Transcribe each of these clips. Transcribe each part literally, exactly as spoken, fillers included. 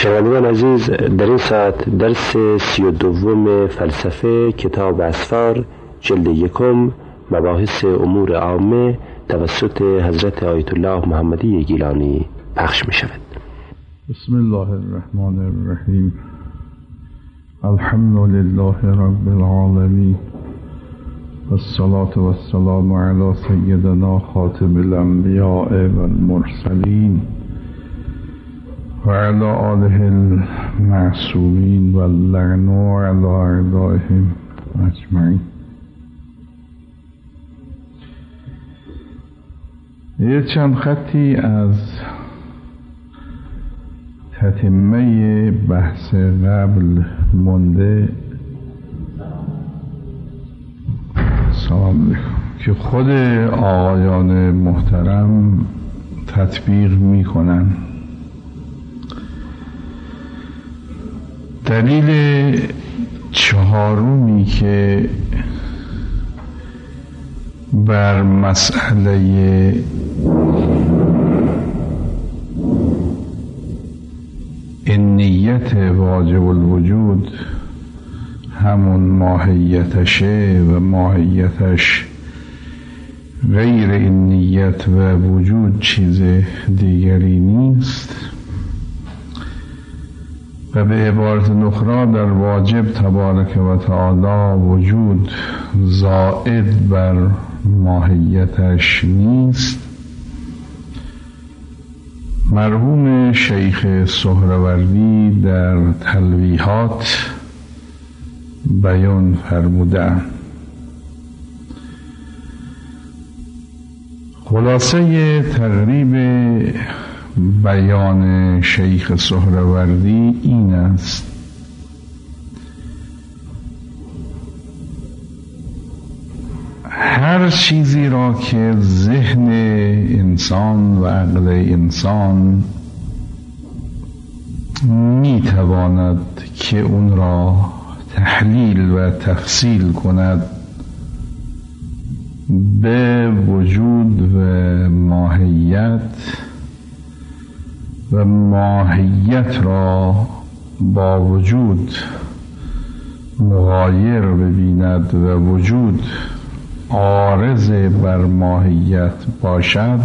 شنوندگان عزیز، در این ساعت درس سی و دوم فلسفه کتاب اسفار جلد یکم مباحث امور عامه توسط حضرت آیت الله محمدی گیلانی پخش می شود. بسم الله الرحمن الرحیم. الحمد لله رب العالمین والصلاة والسلام علی سیدنا خاتم الانبیاء والمرسلین و علی آله المعصومین و اللعن علی اعدائهم اجمعین. یه چند خطی از تتمه بحث قبل مونده. سلام علیکم. که خود آقایان محترم تطبیق میکنن. دلیل چهارمی که بر مسئله نیت واجب الوجود همون ماهیتشه و ماهیتش غیر این نیت و وجود چیز دیگری نیست و به عبارت نخرا در واجب تبارک و تعالی وجود زائد بر ماهیتش نیست. مرحوم شیخ سهروردی در تلویحات بیان فرمودند. خلاصه تقریب بیان شیخ سهروردی این است: هر چیزی را که ذهن انسان و عقل انسان می تواند که اون را تحلیل و تفصیل کند به وجود و ماهیت و ماهیت را با وجود مغایر ببیند و وجود عارض بر ماهیت باشد،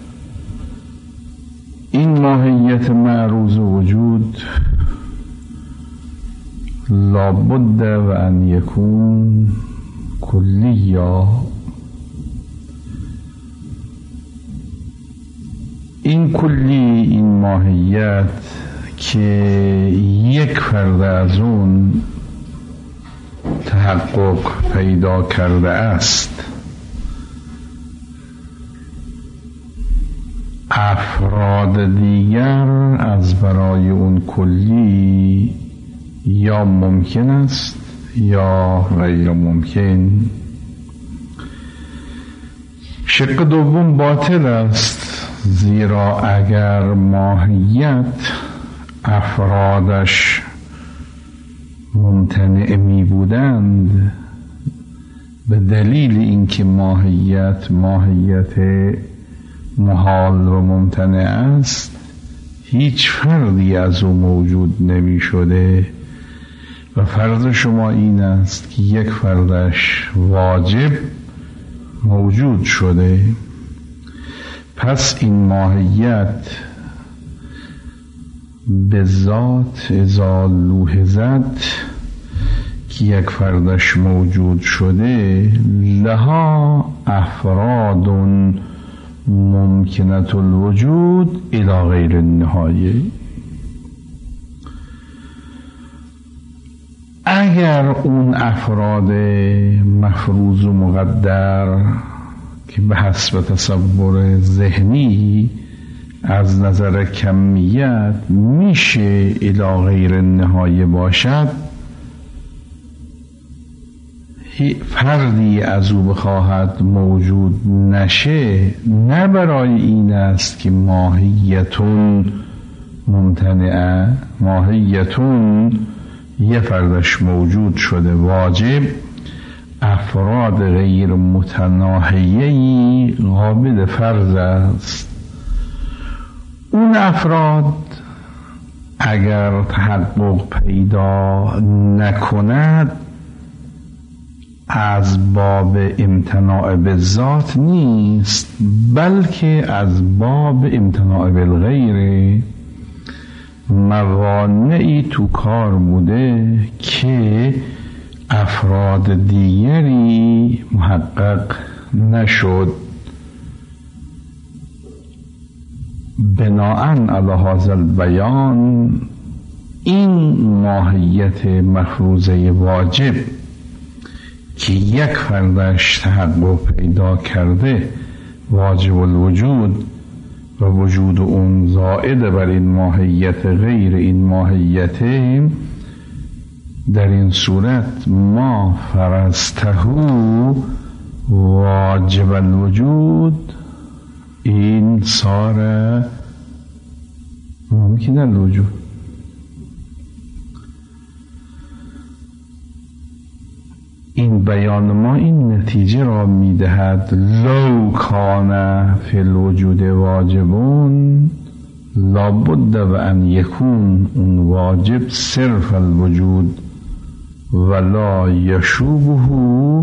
این ماهیت معروض وجود لابد و ان یکون کلیا. این کلی، این ماهیت که یک فرد از اون تحقق پیدا کرده است، افراد دیگر از برای اون کلی یا ممکن است یا غیر ممکن. شق دوم باطل است، زیرا اگر ماهیت افرادش ممتنع می بودند به دلیل اینکه ماهیت ماهیت محال و ممتنع است، هیچ فردی از او موجود نمی شده و فرض شما این است که یک فردش واجب موجود شده. پس این ماهیت به ذات اذا لوحظت که یک فردش موجود شده، لها افراد ممکنت الوجود الی غیر النهایه. اگر اون افراد مفروض و مقدر که به حسب تصور ذهنی از نظر کمیت میشه الی غیر النهایه باشد، فردی از او بخواهد موجود نشه، نه برای این است که ماهیتون ممتنعه، ماهیتون یه فردش موجود شده واجب، افراد غیر متناهیه‌ای قابل فرض است. اون افراد اگر تحقق پیدا نکند از باب امتناع به ذات نیست، بلکه از باب امتناع بالغیر. موانعی تو کار بوده که افراد دیگری محقق نشد. بناءً علی هذا البیان این ماهیت مفروضه واجب که یک فردش تحقق پیدا کرده واجب الوجود و وجود اون زائد بر این ماهیت غیر این ماهیت، در این صورت ما فرضته واجب الوجود این صار ممکن الوجود. این بیان ما این نتیجه را میدهد: لو کان فی الوجود واجبون لابد و ان یکون اون واجب صرف الوجود ولا یشوبه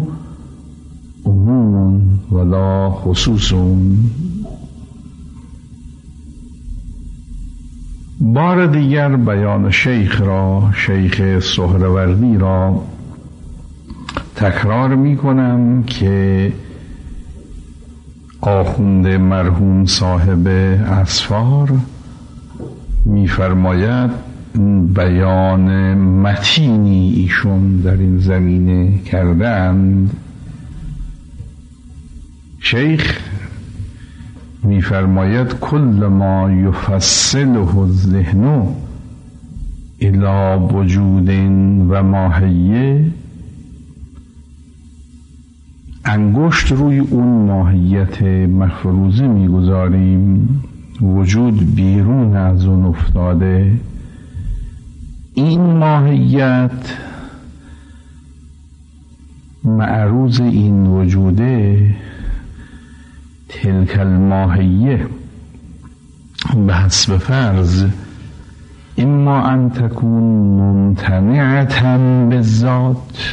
عموم ولا خصوص. بار دیگر بیان شیخ را، شیخ سهروردی را تکرار می کنم که آخوند مرحوم صاحب اسفار می فرماید بیان متینی ایشون در این زمینه کردند. شیخ می فرماید کل ما یفصله الذهن الی وجود و ماهیه، انگشت روی اون ماهیت مفروضه میگذاریم، وجود بیرون از اون افتاده. این ماهیت معروض این وجوده، تلک الماهیه به حسب فرض اما ان تکون ممتنعتا بالذات،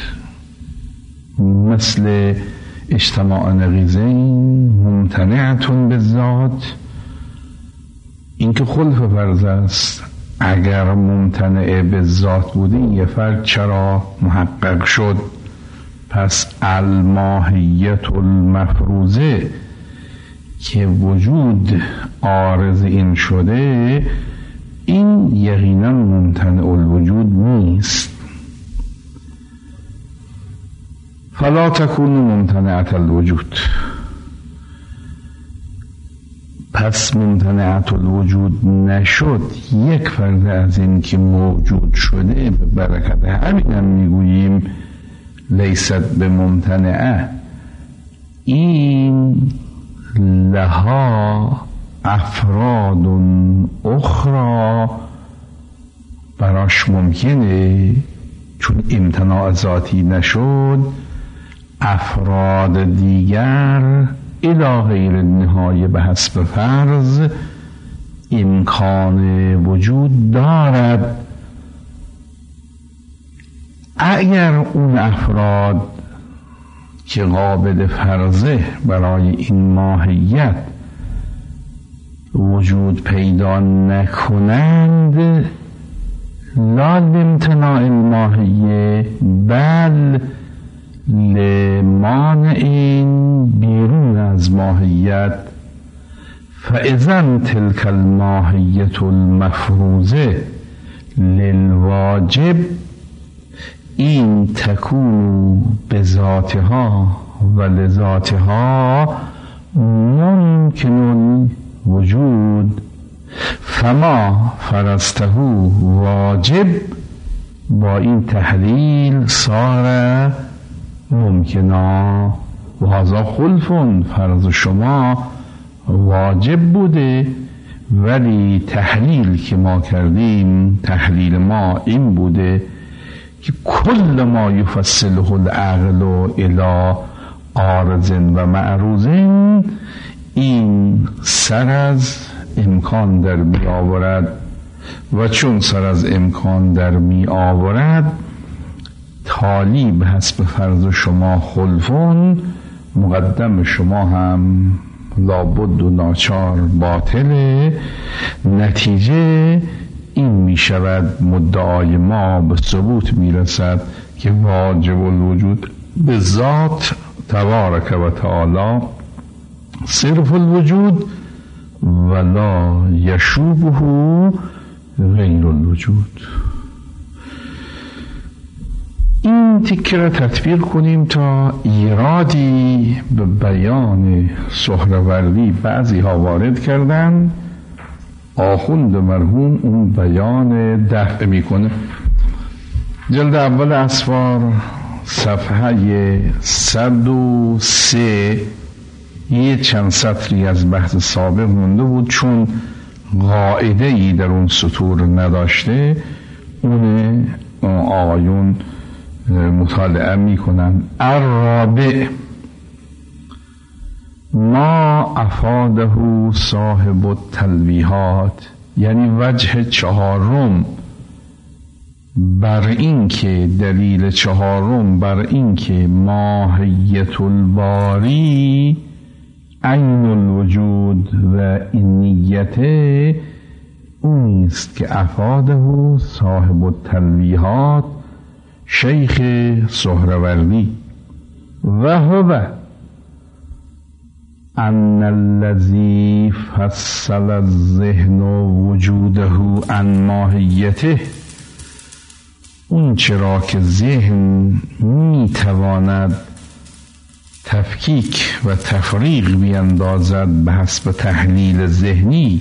مثل اجتماع نقیضین ممتنعتون بالذات. این که خلف فرض است. اگر ممتنع بالذات بوده این یه فرد چرا محقق شد؟ پس الماهیت المفروضه که وجود عارض این شده، این یقینا ممتنع الوجود نیست. فلا تكون ممتنعة الوجود، پس ممتنعة الوجود نشد. یک فرد از این که موجود شده به برکت همین هم میگوییم لیست به ممتنعه. این لها افراد اخرى براش ممکنه، چون امتناع ذاتی نشد، افراد دیگر الی غیر النهایه به حسب فرض امکان وجود دارد. اگر اون افراد که قابل فرضه برای این ماهیت وجود پیدا نکنند، لا لامتناع الماهیه بل لمانع بیرون از ماهیت، فاذا تلک الماهیت المفروضه للواجب این تکون بذاتها و لذاتها ممکن وجود، فما فرضته واجب با این تحلیل صار ممکنا و هذا خلف. فرض شما واجب بوده ولی تحلیل که ما کردیم، تحلیل ما این بوده که کل ما یفصله العقل الی عارض و معروض، این سر از امکان در بیاورد و چون سر از امکان در می آورد تالی به حسب فرض شما خلفون، مقدم شما هم لابد و ناچار باطله. نتیجه این می شود مدعای ما به ثبوت می رسد که واجب الوجود به ذات تبارک و تعالی صرف الوجود ولا یشوبه غیر الوجود. این تیکه را تطبیق کنیم تا ایرادی به بیان سهروردی بعضی ها وارد کردن، آخوند مرحوم اون بیان دفع میکنه. جلد اول اسفار صفحه صد و سه یه چند سطری از بحث سابق مونده بود، چون قاعده ای در اون سطور نداشته، اون آقایون مطالعه میکنن. الرابع ما افاده صاحب التلویحات، یعنی وجه چهارم بر این که دلیل چهارم بر این که ماهیت الباری عین الوجود و این نیته اونیست که افاده صاحب التلویحات شیخ سهروردی و هو ان الذی فصل الذهن وجوده عن ماهیته، اون چرا که ذهن می تواند تفکیک و تفریق بیندازد به حسب تحلیل ذهنی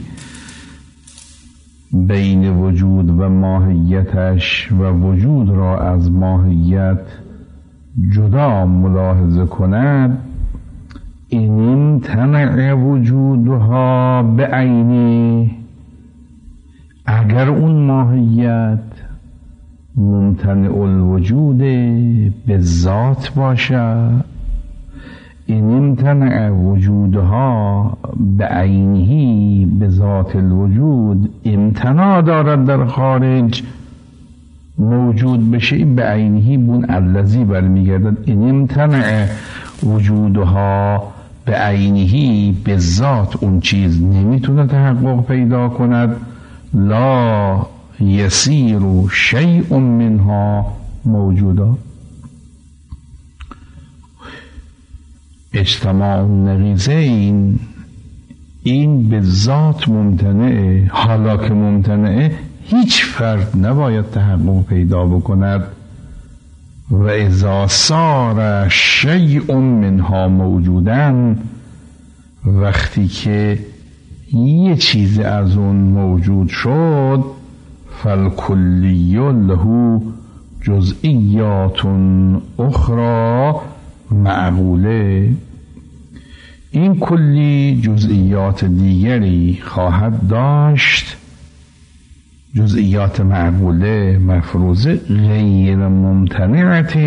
بین وجود و ماهیتش و وجود را از ماهیت جدا ملاحظه کند، این امتنع وجودها به عینی، اگر اون ماهیت ممتنع الوجود به ذات باشد، این امتنع وجودها به عینی به ذات الوجود امتناع دارد در خارج موجود بشه، به عینی بون الذی برمیگردد. این امتنع وجودها به عینی به ذات اون چیز نمیتونه تحقق پیدا کند. لا یسیر شیء منها موجودا. اجتماع النقیضین این به ذات ممتنعه، حالا که ممتنعه هیچ فرد نباید تحقق پیدا بکند. و اذا صار شیء منها موجودن، وقتی که یه چیز از اون موجود شد، فالکلی له جزئیات اخرى معقوله، این کلی جزئیات دیگری خواهد داشت، جزئیات معقوله مفروضه غیر ممتنعت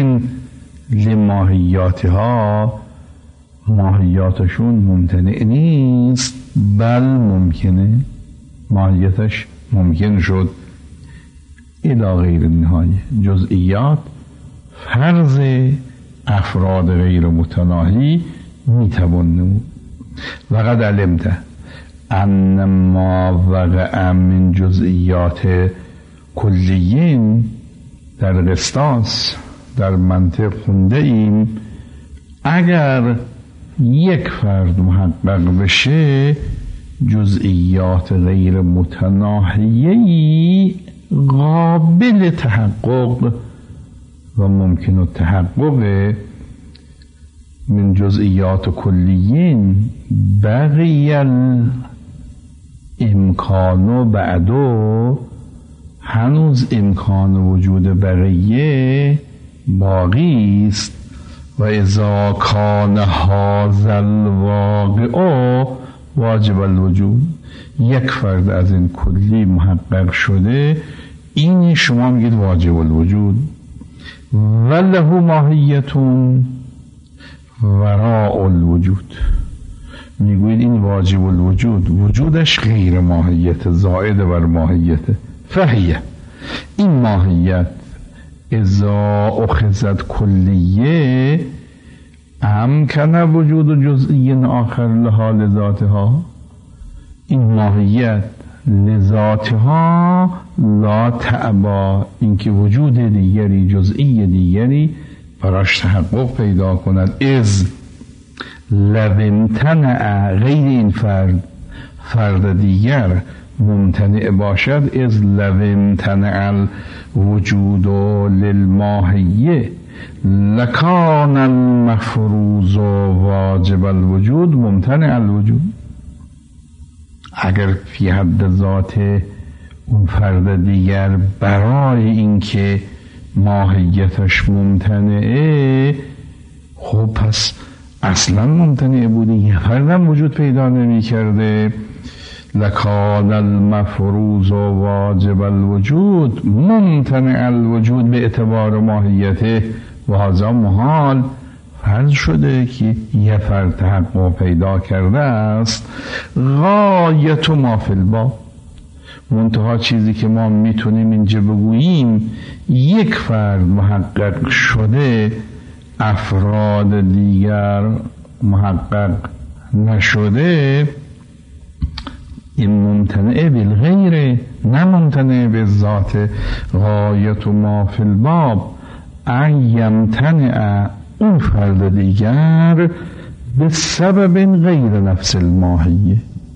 لماهیاتها، ماهیاتشون ممتنع نیست بل ممکنه، ماهیتش ممکن شد الی غیر نهایه. جزئیات فرض افراد غیر متناهی میتوان نمود. وقد علمت ان ما وقع من جزئیات کلیین، در قسطاس در منطق خونده ایم اگر یک فرد محقق بشه جزئیات غیر متناهیه‌ای قابل تحقق و ممکن التحقق من جزئیات کلیین بقی الامکان بعدو، هنوز امکان وجود بقیه باقی است. و اذا کان هذا الواقع واجب الوجود، یک فرد از این کلی محقق شده، این شما میگید واجب الوجود. وله ماهیتون وراء الوجود، میگوید این واجب الوجود وجودش غیر ماهیت، زائد بر ماهیت، فهیه، این ماهیت اذا اخذت کلیه امکن وجود جزئی آخر لها لذاتها، این ماهیت لذاتها لا تعبا، اینکه وجود دیگری جزئی دیگری براش تحقق پیدا کند. از لو امتنع غیر این فرد فرد دیگر ممتنع باشد، از لو امتنع الوجود للماهیه لکان المفروض واجب الوجود ممتنع الوجود. اگر فی حد ذات اون فرد دیگر برای اینکه ماهیتش ممتنعه، خب پس اصلا ممتنع بوده، یه فردم وجود پیدا نمی کرده. لکان المفروض واجب الوجود ممتنع الوجود به اعتبار ماهیته و هذا محال. فرض شده که یه فرد تحقق پیدا کرده است، غایت ما فی الباب، منتها چیزی که ما میتونیم اینجا بگوییم یک فرد محقق شده، افراد دیگر محقق نشده، این ممتنع بالغیر نه ممتنع بالذات. غایت ما فی الباب ان یمتنع اون فرد دیگر به سبب غیر نفس الماهیه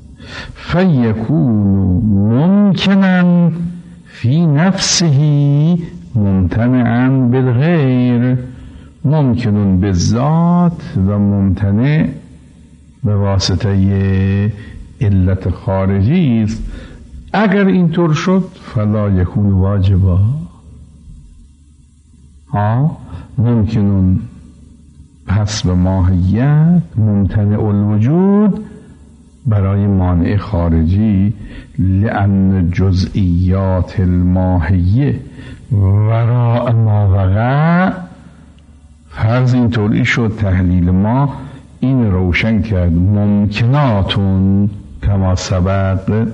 فیکون ممکنن فی نفسه ممتنعا بالغیر، ممکنون بالذات و ممتنع به واسطه علت خارجی است. اگر اینطور شد فلا یکون واجبا. ها ممکنون پس به ماهیت ممتنع الوجود برای مانع خارجی، لأن جزئیات الماهیه وراء ما وقع. فرض اینطوری شد تحلیل ما این روشن کرد، ممکناتون کما سبق،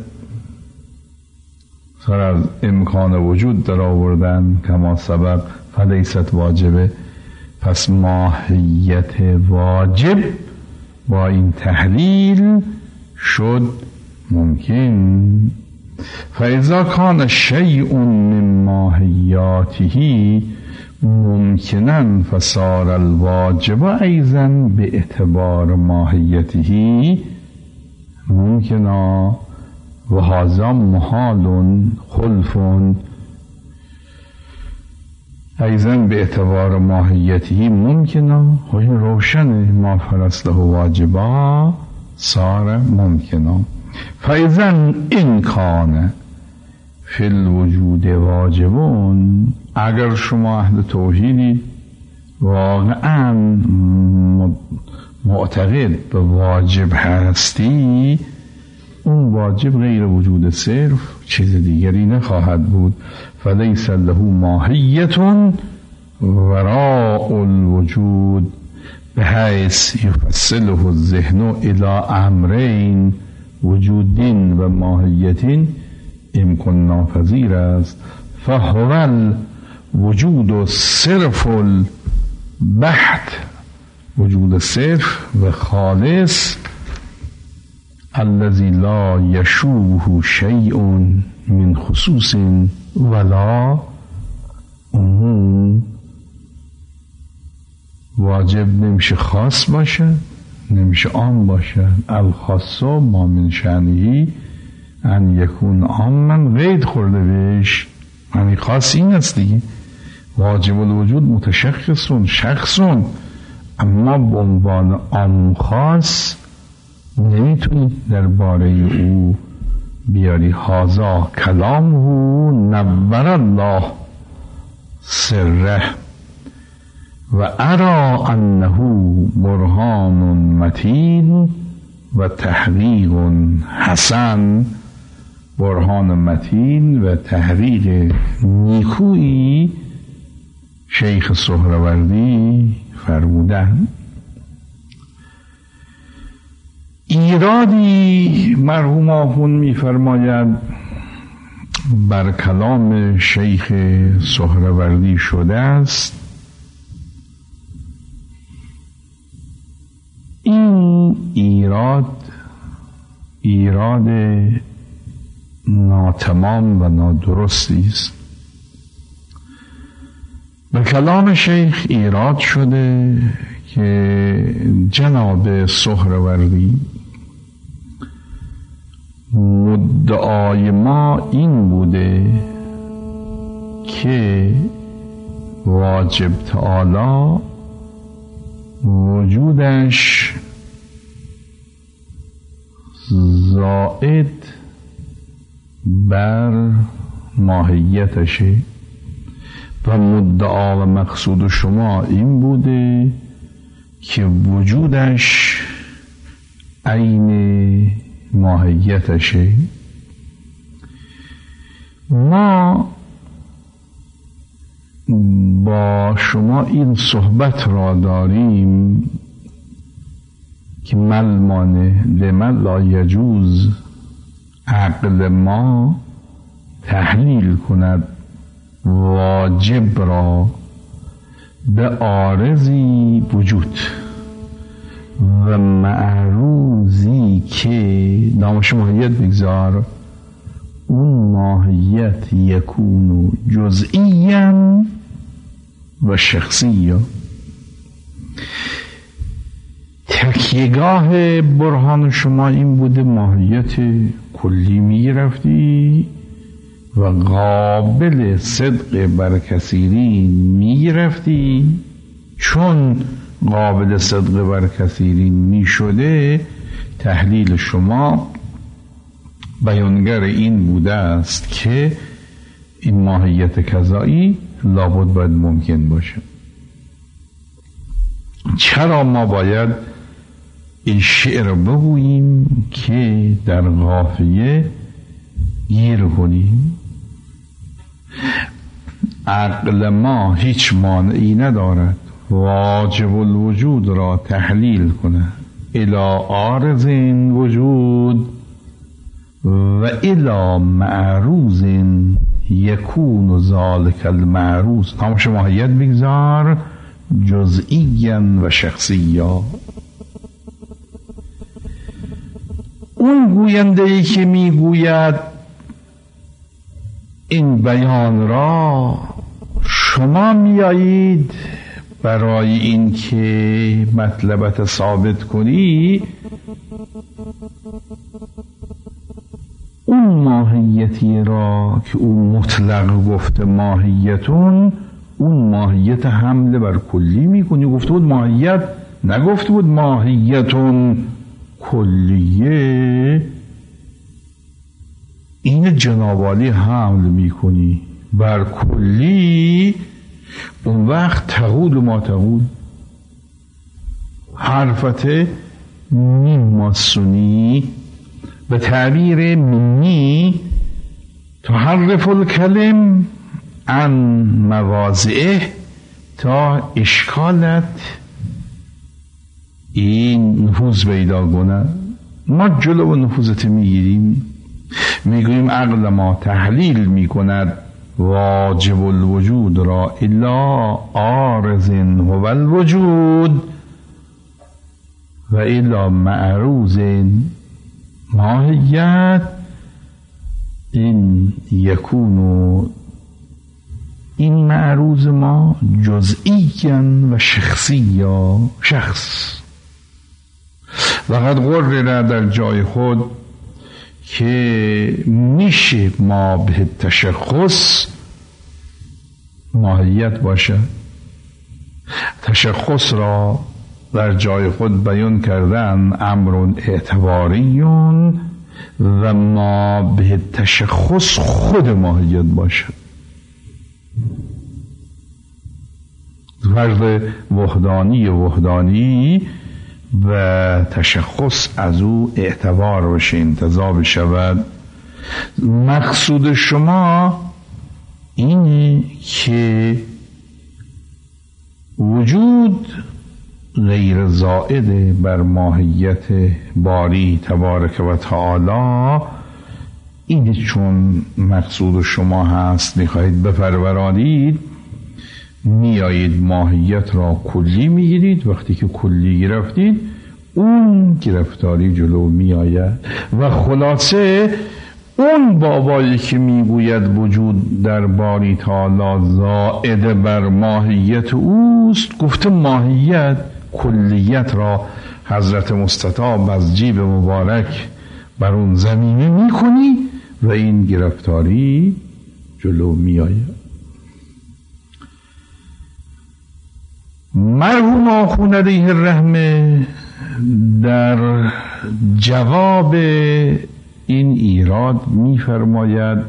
سر از امکان وجود در آوردن کما سبق فلیست واجبه، پس ماهیت واجب با این تحلیل شد ممکن. فاذا کان شیء من ماهیاته ممکنن فصار الواجب ایضا به اعتبار ماهیته ممکنا و هذا محال خلف ایضا به اعتبار ماهیته ممکنا. و این روشن ما فرسته واجبا صار ممکنا. فاذا این کان فی الوجود واجبون، اگر شما اهل توحیدی واقعا معتقد به واجب هستی، اون واجب غیر وجود صرف چیز دیگری نخواهد بود. فلیس له ماهیت وراء الوجود بحیث یفصله الذهن الى امرین وجود و ماهیت امکان ناپذیر است. فهو الوجود صرف البحت، وجود صرف و خالص، الذي لا يشوبه شيء من خصوص ولا عموم. واجب نمیشه خاص باشه نمیشه عام باشه. الخاص ما من شأنه ان یکون عاما قید خورده بهش، یعنی خاص این است دیگه. واجب الوجود متشخصون شخصون، اما به عنوان عام خاص نمیتونی درباره او بیاری. هازا کلامه نور الله سره و ارا انه برهان متین و تحقیق حسن. برهان متین و تحقیق نیکویی شیخ سهروردی فرمودن. ایرادی مرحوم آخوند می فرماید بر کلام شیخ سهروردی شده است. این ایراد ایراد ناتمام و نادرستی است. به کلام شیخ ایراد شده که جناب سهروردی مدعای ما این بوده که واجب تعالی وجودش زائد بر ماهیتشه و مدعا و مقصود شما این بوده که وجودش عین ماهیتشه. ما با شما این صحبت را داریم که ملمانه لمن لا یجوز عقل ما تحلیل کند واجب را به عارضی وجود و معروضی که نامش ماهیت بگذار، اون ماهیت یکونو جزئیاً و شخصی. تکیهگاه برهان شما این بوده ماهیت کلی می رفتی و قابل صدق بر کثیرین می رفتی. چون قابل صدق بر کثیرین می شده، تحلیل شما بیانگر این بوده است که این ماهیت کذایی لابد باید ممکن باشه. چرا ما باید این شعر بگوییم که در قافیه گیر کنیم؟ عقل ما هیچ مانعی ندارد واجب الوجود را تحلیل کنه الی عارض وجود و الی معروض یکون ذالک المعروض، نامش ماهیت بگذار، جزئیاً و شخصیاً. اون گوینده ای که میگوید این بیان را شما میایید برای این که مطلبت ثابت کنی، اون ماهیتی را که اون مطلق گفته ماهیتون، اون ماهیت حمله بر کلی میکنی. گفته بود ماهیت، نگفته بود ماهیتون کلیه. این جنابالی حمل میکنی بر کلی، اون وقت تقول و ما تقول حرفت میماسونی به تعبیر منی تحرف الکلم عن مواضعه تا اشکالت این نفوذ پیدا کنه. ما جلو نفوذت میگیریم، میگوییم عقل ما تحلیل میکند واجب الوجود را الا عارض هو الوجود و الا معروض ماهیت این یکونو، این معروض ما جزئیاً و شخصیاً، شخص. وقد قرر در جای خود که میشه ما به تشخص ماهیت باشه. تشخص را در جای خود بیان کردن امر اعتباریون و ما به تشخص خود ماهیت باشه. فرد وحدانی وحدانی و تشخص از او اعتبار بشه، انتزاع بشود. مقصود شما اینه که وجود غیر زائد بر ماهیت باری تبارک و تعالی این چون مقصود شما هست میخواهید بپرورانید، میایید ماهیت را کلی میگیرید. وقتی که کلی گرفتید اون گرفتاری جلو میآید. و خلاصه اون بابایی که میگوید وجود در باری تعالی زائد بر ماهیت اوست، گفته ماهیت کلیت را حضرت مستطاب از جیب مبارک بر اون زمینه میکنی و این گرفتاری جلو میآید. مرحوم آخوند علیه الرحمه در جواب این ایراد میفرماید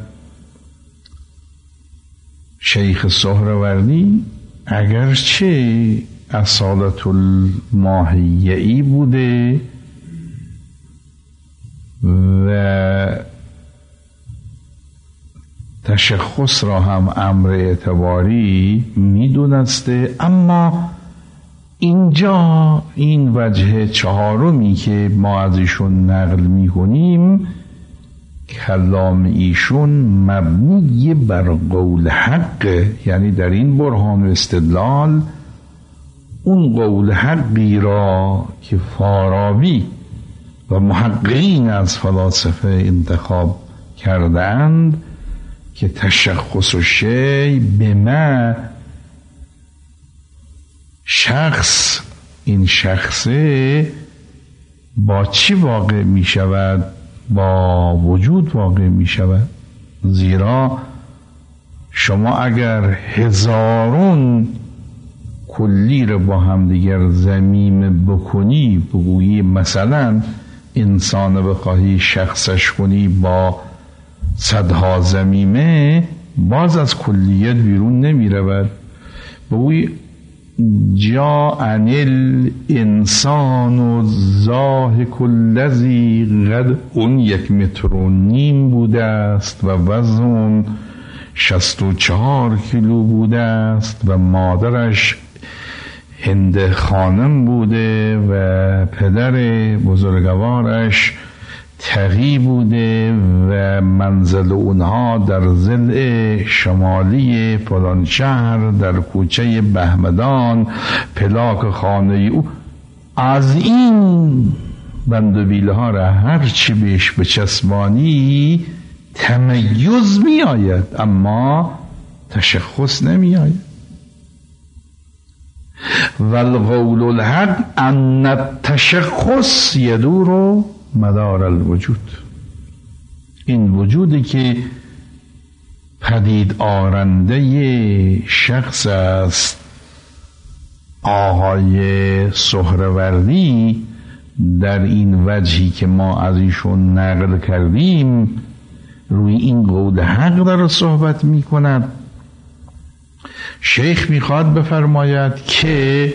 شیخ سهروردی اگرچه اصالت الماهیه‌ای بوده و تشخص را هم امر اعتباری میدونسته، اما اینجا این وجه چهارمی که ما از ایشون نقل میکنیم کلام ایشون مبنی بر قول حق، یعنی در این برهان و استدلال اون قول حقی را که فارابی و محققین از فلاسفه انتخاب کردند که تشخص و شی به ما شخص، این شخصه با چی واقع می شود؟ با وجود واقع می شود. زیرا شما اگر هزارون کلی رو با هم دیگر ضمیم بکنی، بگویی مثلا انسان بخواهی شخصش کنی با صدها ضمیمه، باز از کلیت بیرون نمی رود. بگویی جاءنی الانسان ضاحک الذی قد، اون یک متر و نیم بوده است و وزن شصت و چهار کیلو بوده است و مادرش هند خانم بوده و پدر بزرگوارش تقی بوده و منزل اونها در ضلع شمالی فلان شهر در کوچه بهمدان، پلاک خانه او. از این بندوبیله ها را هر چی بهش بچسبانی تمیز می آید اما تشخص نمی آید. والقول الحق ان التشخص یدور مدار الوجود. این وجودی که پدید آرنده شخص است، آقای سهروردی در این وجهی که ما از ایشون نقل کردیم روی این قول حق داره صحبت می کند. شیخ میخواد بفرماید که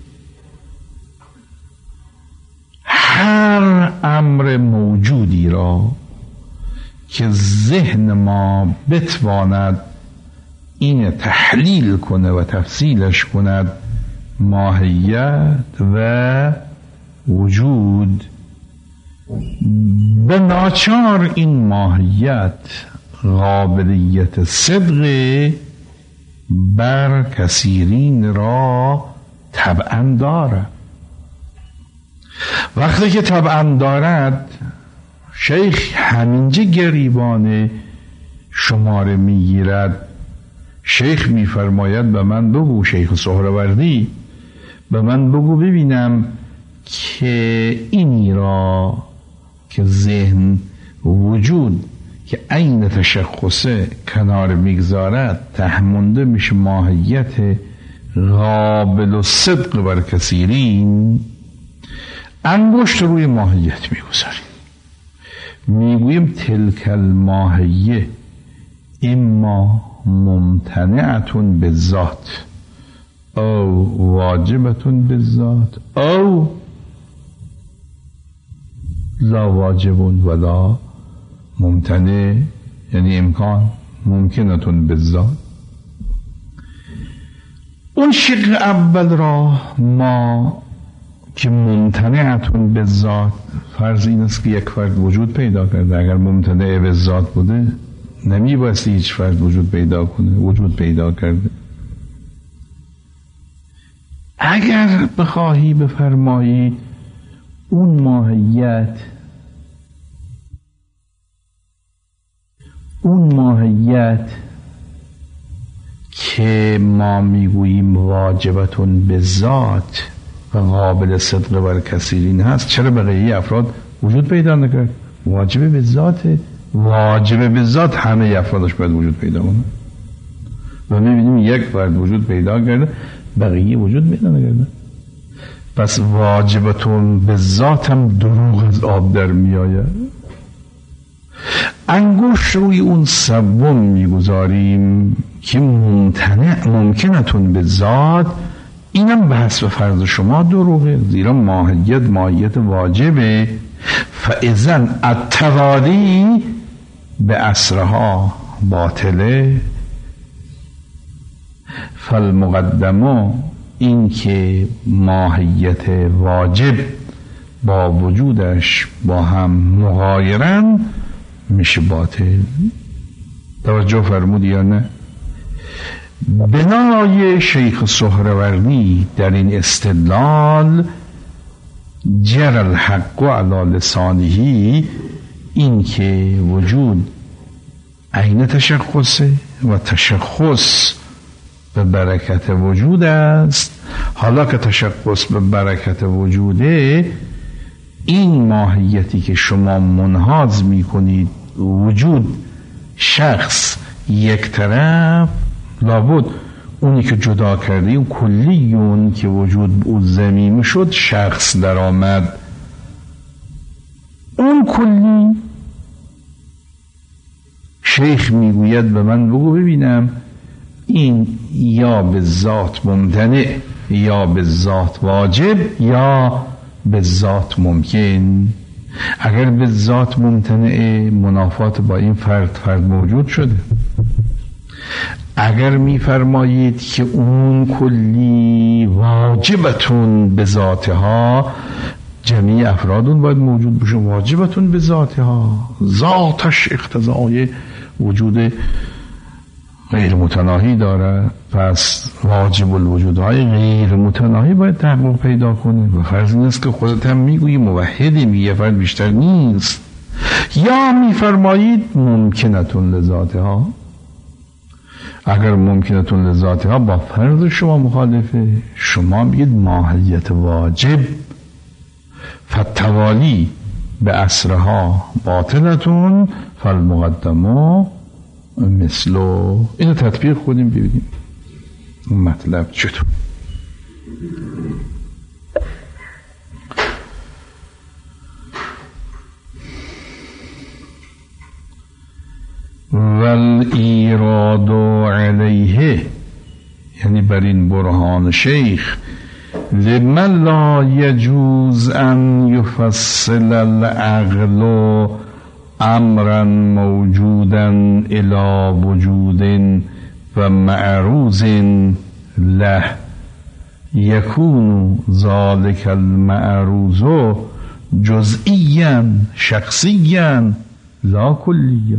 هر امر موجودی را که ذهن ما بتواند این تحلیل کنه و تفصیلش کند، ماهیت و وجود، به ناچار این ماهیت قابلیت صدق بر کثیرین را طبعا دارد. وقتی که طبعا دارد، شیخ همینجا گریبان شماره میگیرد. شیخ میفرماید به من بگو، شیخ سهروردی به من بگو ببینم که اینی را که ذهن وجود که عین تشخصه کنار میگذارد تهمونده میشه ماهیت قابل و صدق بر کثیرین. انگشت روی ماهیت میگذاریم، میگوییم تلک الماهیه اما ممتنعتون به ذات او واجبتون به ذات او لا واجب ولا ممتنع، یعنی امکان ممکنتون به ذات. اون شق اول را ما که ممتنعتون به ذات، فرض این است که یک فرد وجود پیدا کرده، اگر ممتنع به ذات بوده نمی بایستی هیچ فرد وجود پیدا کنه، وجود پیدا کرده. اگر بخواهی بفرمایی اون ماهیت اون ماهیت که ما میگوییم واجبتون به ذات و قابل صدق بر کثیرین هست، چرا بقیه افراد وجود پیدا نکرد؟ واجب به ذات، واجب به ذات همه افرادش باید وجود پیدا کنه. و میبینیم یک فرد وجود پیدا کرده، بقیه وجود پیدا نکرده. پس واجبتون به ذات هم دروغ از آب در میآید. انگوش روی اون سوم میگذاریم که ممتنع ممکنتون به ذات، اینم به حسب فرض شما دروغه، زیرا ماهیت ماهیت واجبه. فاذن التقاضی به اسرها باطله، فالمقدمه این که ماهیت واجب با وجودش با هم مغایرن میشه باطل. توجه فرمودی یا نه؟ بنای شیخ سهروردی در این استدلال جر الحق علی لسانه، این که وجود عین تشخصه و تشخص به برکت وجود است. حالا که تشخص به برکت وجوده، این ماهیتی که شما منحاز می کنید وجود شخص یک طرف، لابد اونی که جدا کرده اون کلیون که وجود او ضمیم شد شخص در آمد. اون کلی شیخ میگوید به من بگو ببینم این یا به ذات ممتنع یا به ذات واجب یا به ذات ممکن. اگر به ذات ممتنع، منافات با این فرد فرد موجود شده. اگر میفرمایید که اون کلی واجبتون به ذاتها، جمعی افرادون باید موجود بشه. واجبتون به ذاتها، ذاتش اقتضای وجود غیر متناهی داره، پس واجب الوجودهای غیر متناهی باید تحقق پیدا کنه. و فرض این است که خودت هم میگویی موحدی، میگه فرد بیشتر نیست. یا میفرمایید ممکنتون لذاتها، اگر ممکنتون لذاتها با فرض شما مخالفه، شما میگید ماهیت واجب، فتوالی به اسرها باطلتون، فالمقدمه مثلو. اینو تطبیق کنیم ببینیم مطلب چطور. والایراد علیه، یعنی بر این برهان شیخ، لمن لا یجوز ان یفصل العقل امرا موجودا الى وجود و معروض له یکون ذلك المعروض جزئیا شخصیا لا کلیا.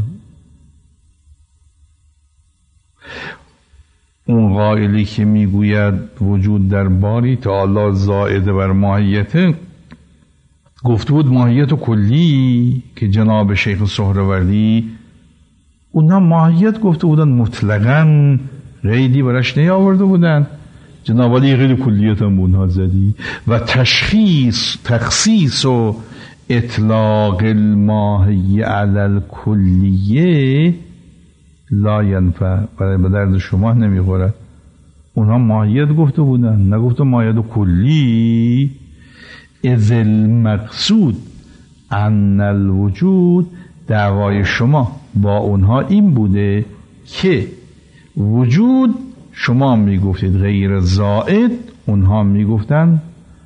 اون قائلی که میگوید وجود در باری تعالی زائد بر ماهیته، گفته بود ماهیت کلی که جناب شیخ سهروردی اونا ماهیت گفته بودن مطلقاً، قیدی برش نیاورده بودن. جناب علی قید کلیت هم اونها زدی. و تشخیص تخصیص و اطلاق الماهی علی الکلیه لا ینفع، برای به درد شما نمیخورد. اونها ماهیت گفته بودن، نگفته ماهیت کلی. اذ المقصود ان الوجود، دعوای شما با اونها این بوده که وجود شما میگفتید غیر زائد، اونها میگفتن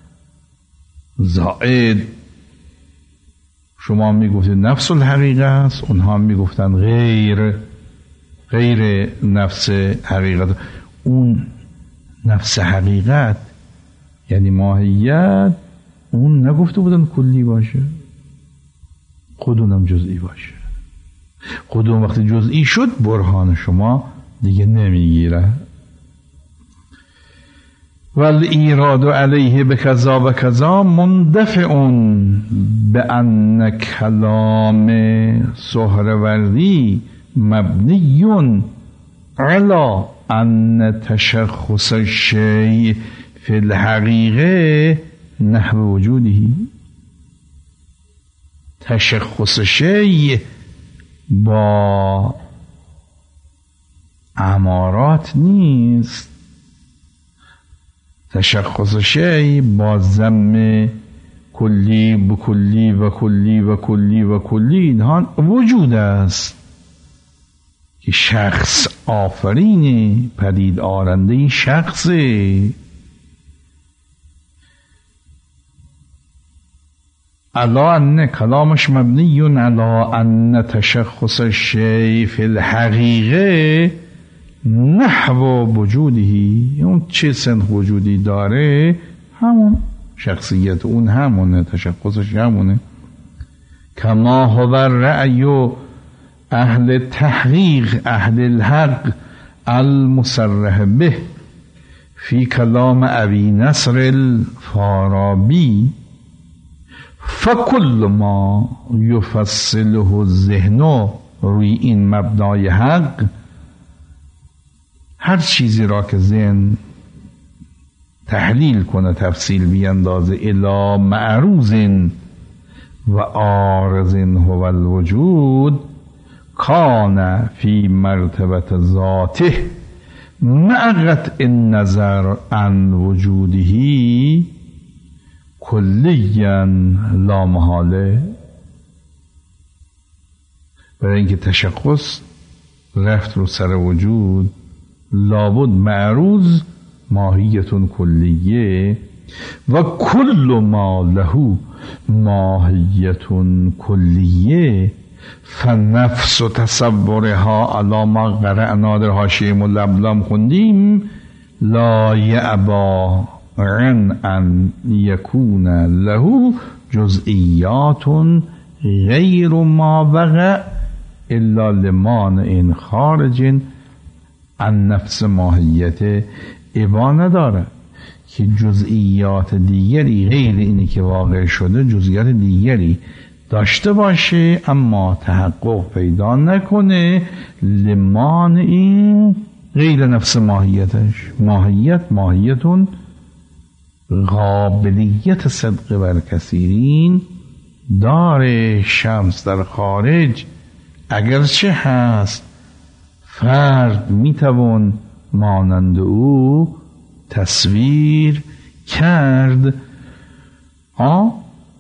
زائد. شما میگفتید نفس الحقیقه است، اونها میگفتن غیر غیر نفس حقیقت. اون نفس حقیقت یعنی ماهیت اون نگفته بودن کلی باشه، خود اونم جزئی باشه. خود اون وقتی جزئی شد برهان شما دیگه نمیگیره. والایراد علیه بکذا و کذا مندفع بان کلام سهروردی مبنی علی ان تشخص الشیء فی الحقیقه نحو وجوده. تشخص شیء با امارات نیست، تشخص شیء با ضم کلی و کلی و کلی و کلی و کلی اینها وجود است که شخص آفرینه، پدید آرنده شخصه. علا ان کلامش مبنی علا ان تشخص الشیء فی الحقیقه نحو وجودی، اون چه سنخ وجودی داره همون شخصیت اون همونه، تشخصش همونه. کما هو رأی اهل تحقیق اهل الحق المصرح به فی کلام ابی نصر الفارابی فکل ما یفصله الذهن روی این مبنای حق، هر چیزی را که ذهن تحلیل کنه تفصیل بیندازه الی معروض و عارض هو الوجود کان فی مرتبت ذاته مع قطع النظر عن وجوده کلیا لا محاله. برای اینکه تشخص رفت رو سر وجود لابد معروض ماهیتون کلیه و کل ما له ماهیتون کلیه فنفس تصورها علی ما قرأنا در حاشیه ملبلم خوندیم لا یعبا عن ان یکون له جزئیات غیر ما وقع الا لمانع خارج عن نفس ماهیت. ابا نداره که جزئیات دیگری غیر اینی که واقع شده جزئیات دیگری داشته باشه اما تحقق پیدا نکنه لمانع این غیر نفس ماهیتش. ماهیت ماهیتون قابلیت صدق بر کثیرین داره. شمس در خارج اگرچه هست فرد میتوان مانند او تصویر کرد. ها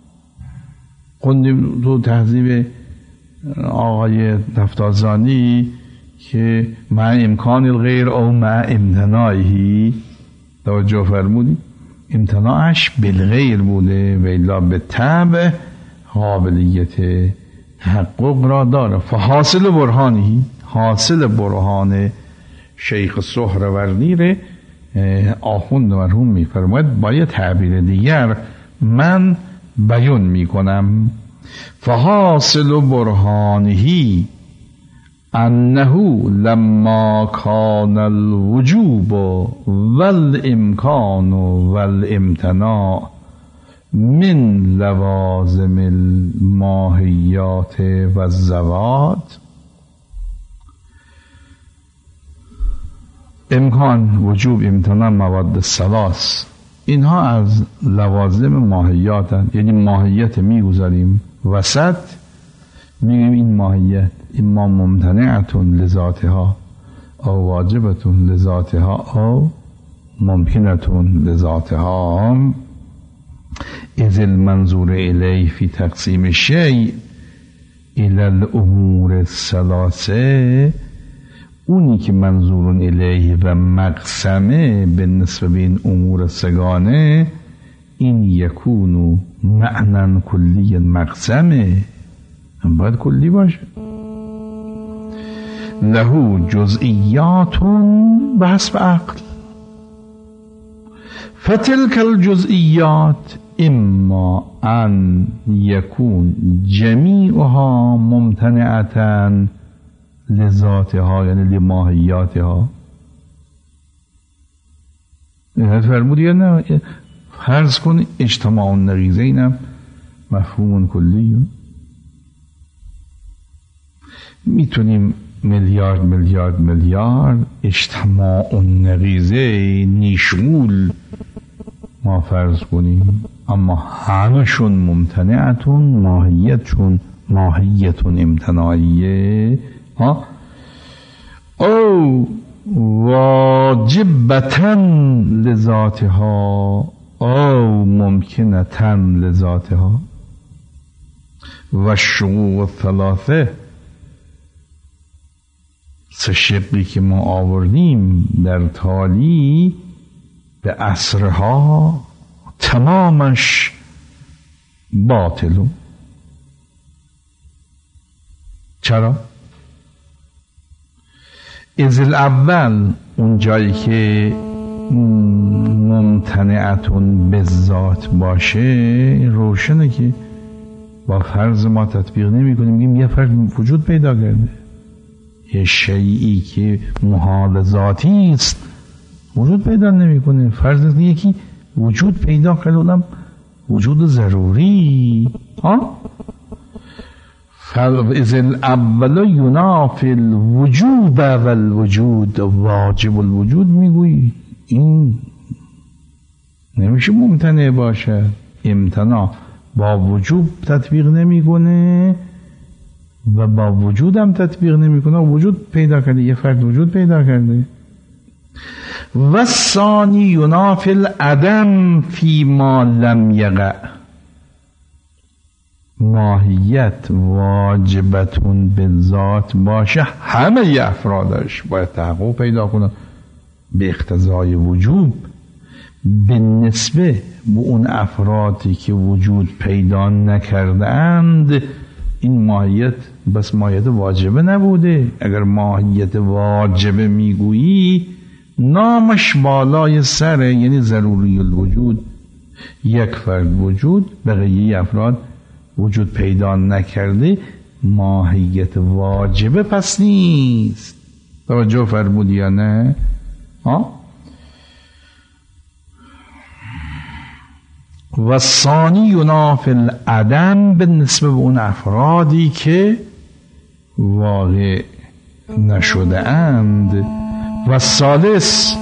خوندیم تو تهذیب آقای تفتازانی که مع امکان الغیر او مع امتناعی، توجه فرمودی امتناعش بالغیر بوده و الا به طبع قابلیت تحقق را داره. فحاصل برهانی، حاصل برهان شیخ سهروردی ره آخوند مرحوم میفرماید با یه تعبیر دیگر من بیان میکنم. فحاصل برهانهی انه لما کان الوجوب والامکان والامتناع من لوازم الماهیات و الذوات، امکان، وجوب، امتناع، مواد الثلاث اینها از لوازم ماهیات هست. یعنی ماهیت میگذاریم وسط میگیم این ماهیت اما ممتنعتون لذاتها او واجبتون لذاتها او ممکنتون لذاتها. اذ المنظور الیه فی تقسیم الشیء الی الامور الثلاثه، اونی که منظورون الیه و مقسمه به نسبت به این امور سگانه این یکونو معنن کلی مقسمه، هم باید کلی باشه. له جزئیاتون به حسب عقل فتلك الجزئیات اما ان یکون جمیعها ممتنعتن لذاتها یعنی لماهیاتها. این فرمود یا نه؟ فرض کن اجتماع النقیضه اینم مفهوم کلی. میتونیم میلیارد میلیارد میلیارد اجتماع النقیضه نیشغول ما فرض کنیم، اما همشون ممتنعتون ماهیتشون ماهیتون امتناعیه ها او واجبتن لذاتها او ممکنتن لذاتها. و الشقوق الثلاثه سه شقی که ما آوردیم در تالی به عصرها تمامش باطلو. چرا؟ از الاول اون جایی که ممتنعتون به ذات باشه روشنه که با فرض ما تطبیق نمی کنیم، میگیم یه فرد وجود پیدا کرده، یه شیئی که محال ذاتی است وجود پیدا نمی کنه. فرض یکی وجود پیدا کرده، اونم وجود ضروری ها. فاذا الاول ینافی الوجوب والوجود واجب الوجود میگویی این نمیشه ممتنع باشه. امتناع با وجوب تطبیق نمیکنه و با وجود هم تطبیق نمیکنه. وجود پیدا کرده، یه فرد وجود پیدا کرده. و ثانی ینافی العدم فی ما لم یقع. ماهیت واجبتون به ذات باشه، همه ی افرادش باید تحقق پیدا کنه به اقتضای وجوب به نسبه به اون افرادی که وجود پیدا نکردند. این ماهیت بس ماهیت واجبه نبوده. اگر ماهیت واجبه میگویی نامش بالای سره، یعنی ضروری الوجود. یک فرد وجود، بقیه افراد وجود پیدا نکرده، ماهیت واجبه پس نیست. توجه فرمودی یا نه؟ ها؟ و ثانی ینافی العدم به نسبه به اون افرادی که واقع نشده اند. و ثالث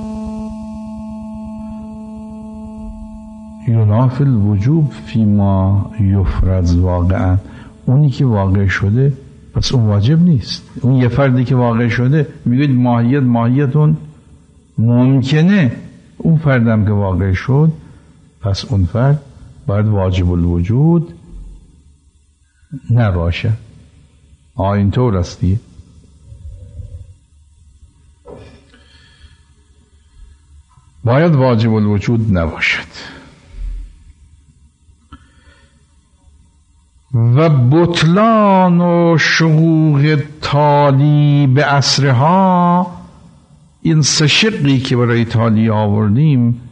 ینافی الوجوب فیما یفرض واقعا. اونی که واقع شده پس اون واجب نیست. اون یه فردی که واقع شده میگوید ماهیت ماهیتون ممکنه. اون فردم که واقع شد پس اون فرد باید واجب الوجود نباشه. آه اینطور است دیگه. باید واجب الوجود نباشد. و بطلان و شقوق تالی به عصرها، این سه شقی که برای تالی آوردیم،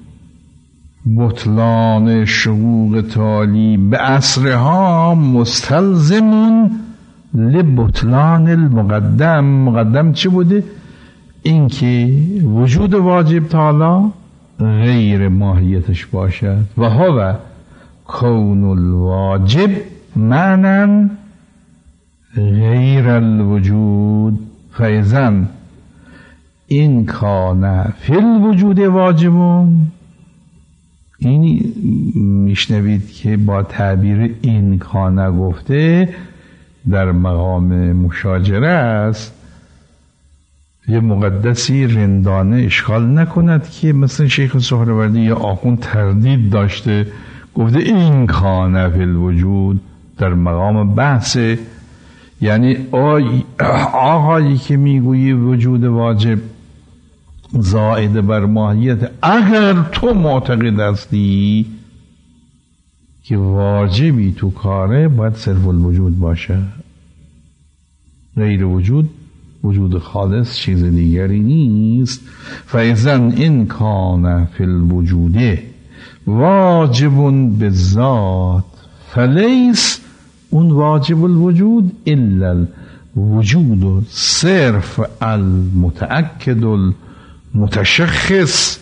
بطلان شقوق تالی به عصرها مستلزمون لبطلان المقدم. مقدم چه بوده؟ این که وجود واجب تعالی غیر ماهیتش باشد. و هو کون الواجب معنی غیر الوجود. فایزن این کان فی الوجود واجبون. این میشنوید که با تعبیر این کان گفته در مقام مشاجره است. یه مقدسی رندانه اشکال نکند که مثلا شیخ سهروردی یا آخوند تردید داشته گفته این کان فی الوجود در مقام بحثه. یعنی آقایی که میگویی وجود واجب زائد بر ماهیت، اگر تو معتقد هستی که واجبی تو کاره باید صرف الوجود باشه، غیر وجود وجود خالص چیز دیگری نیست. فایزن این کان فی الوجوده واجب بالذات، فلیس اون واجب الوجود الا الوجود صرف المتأكد المتشخص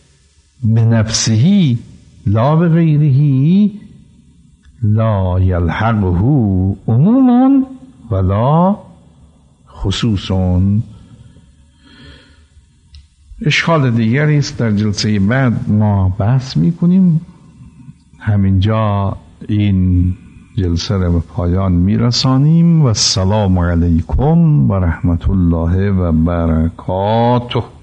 بنفسه لا بغیره، لا یلحقه عموما ولا خصوصا. اشکال دیگری است در جلسه بعد ما بحث میکنیم. همینجا این جلسه را به پایان میرسانیم و السلام علیکم و رحمت الله و برکاته.